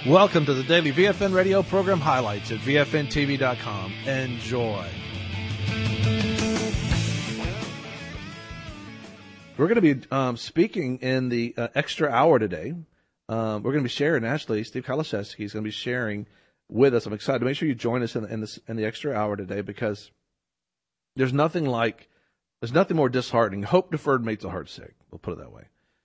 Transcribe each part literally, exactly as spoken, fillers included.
Welcome to the Daily V F N Radio Program Highlights at V F N T V dot com. Enjoy. We're going to be um, speaking in the uh, extra hour today. Um, we're going to be sharing, actually, Steve Kaliszewski is going to be sharing with us. I'm excited to make sure you join us in the, in, this, in the extra hour today, because there's nothing like, there's nothing more disheartening. Hope deferred makes the heart sick. We'll put it that way.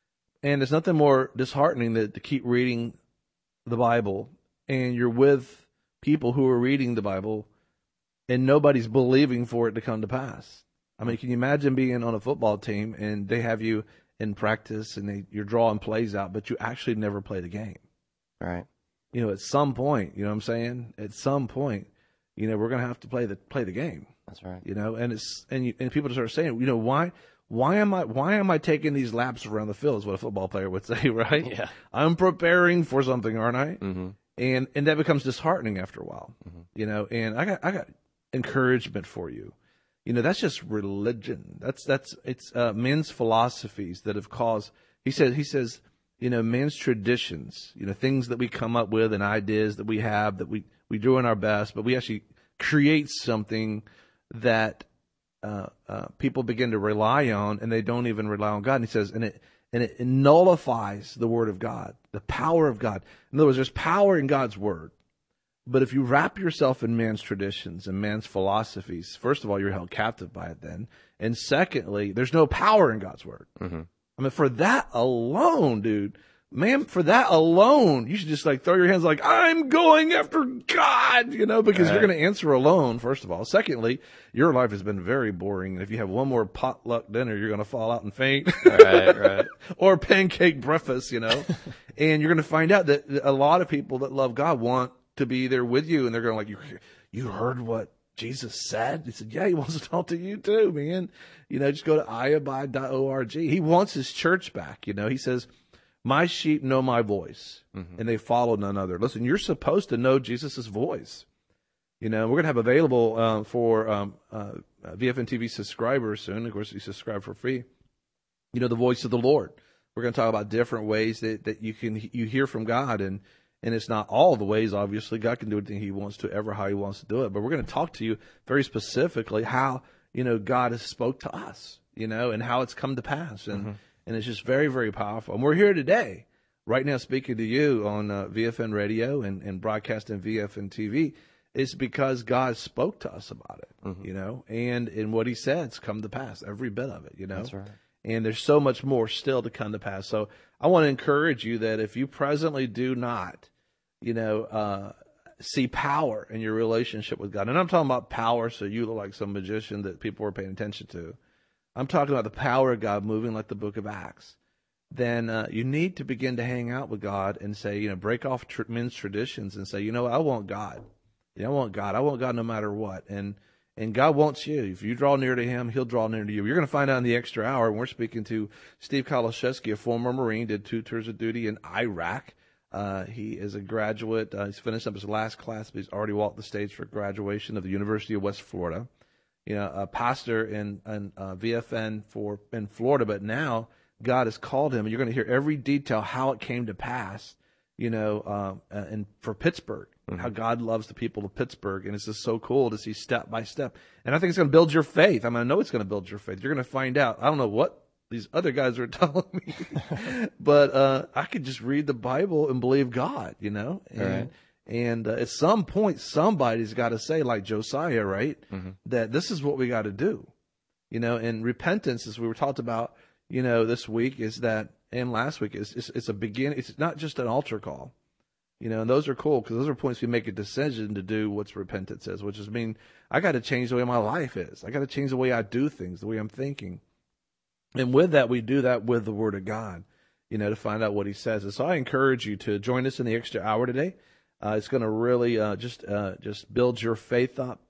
And there's nothing more disheartening than to keep reading the Bible, and you're with people who are reading the Bible, and nobody's believing for it to come to pass. I mean, can you imagine being on a football team and they have you in practice and they, you're drawing plays out, but you actually never play the game? Right. You know, at some point, you know what I'm saying? At some point, you know, we're going to have to play the play the game. That's right. You know, and it's and you, and people just start saying, you know, why why am I why am I taking these laps around the field? Is what a football player would say, right? Yeah. I'm preparing for something, aren't I? Mm-hmm. And and that becomes disheartening after a while. Mm-hmm. You know, and I got I got encouragement for you. You know, that's just religion. That's that's it's uh, men's philosophies that have caused. He says he says, you know, men's traditions. You know, things that we come up with and ideas that we have that we we do in our best, but we actually create something that uh, uh, people begin to rely on, and they don't even rely on God. And he says, and it and it nullifies the word of God, the power of God. In other words, there's power in God's word. But if you wrap yourself in man's traditions and man's philosophies, first of all, you're held captive by it then. And secondly, there's no power in God's word. Mm-hmm. I mean, for that alone, dude, man, for that alone, you should just like throw your hands like, I'm going after God, you know, because right. you're going to answer alone, first of all. Secondly, your life has been very boring. And if you have one more potluck dinner, you're going to fall out and faint. Right, right. Or pancake breakfast, you know. And you're going to find out that a lot of people that love God want to be there with you, and they're going like, you you heard what Jesus said? He said, yeah, he wants to talk to you too, man. You know, just go to i abide dot org. He wants his church back, you know. He says, my sheep know my voice, mm-hmm. and they follow none other. Listen, you're supposed to know Jesus' voice. You know, we're going to have available um, for um, uh, V F N T V subscribers soon. Of course, you subscribe for free. You know, the voice of the Lord. We're going to talk about different ways that, that you can you hear from God, and And it's not all the ways, obviously. God can do anything he wants to, ever how he wants to do it. But we're going to talk to you very specifically how, you know, God has spoke to us, you know, and how it's come to pass. And mm-hmm. and it's just very, very powerful. And we're here today, right now, speaking to you on uh, V F N Radio and, and broadcasting V F N T V. It's because God spoke to us about it, mm-hmm. you know, and, and what he said has come to pass, every bit of it, you know. That's right. And there's so much more still to come to pass. So I want to encourage you that if you presently do not, you know, uh, see power in your relationship with God. And I'm talking about power so you look like some magician that people are paying attention to. I'm talking about the power of God moving like the book of Acts. Then uh, you need to begin to hang out with God and say, you know, break off tr- men's traditions and say, you know, I want God. You know, I want God. I want God no matter what. And and God wants you. If you draw near to him, he'll draw near to you. You're going to find out in the extra hour. And we're speaking to Steve Kaliszewski, a former Marine, did two tours of duty in Iraq. Uh, he is a graduate. Uh, he's finished up his last class, but he's already walked the stage for graduation of the University of West Florida. You know, a pastor in, in uh, V F N for in Florida, but now God has called him, and you're going to hear every detail how it came to pass. You know, um, uh, and for Pittsburgh, mm-hmm. how God loves the people of Pittsburgh, and it's just so cool to see step by step. And I think it's going to build your faith. I mean, I know it's going to build your faith. You're going to find out. I don't know what these other guys are telling me, but uh, I could just read the Bible and believe God, you know. And right. and uh, at some point, somebody's got to say, like Josiah, right, mm-hmm. that this is what we got to do, you know. And repentance, as we were talked about, you know, this week is that. And last week, it's, it's, it's a begin. It's not just an altar call, you know, and those are cool because those are points we make a decision to do what's repentance is, which is mean I got to change the way my life is. I got to change the way I do things, the way I'm thinking. And with that, we do that with the Word of God, you know, to find out what he says. And so I encourage you to join us in the extra hour today. Uh, it's going to really uh, just uh, just build your faith up.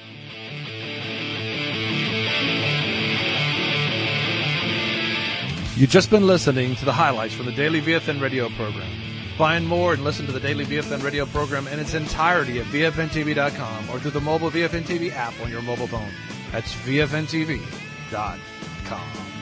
You've just been listening to the highlights from the Daily V F N radio program. Find more and listen to the Daily V F N radio program in its entirety at V F N T V dot com or through the mobile V F N T V app on your mobile phone. That's V F N T V dot com.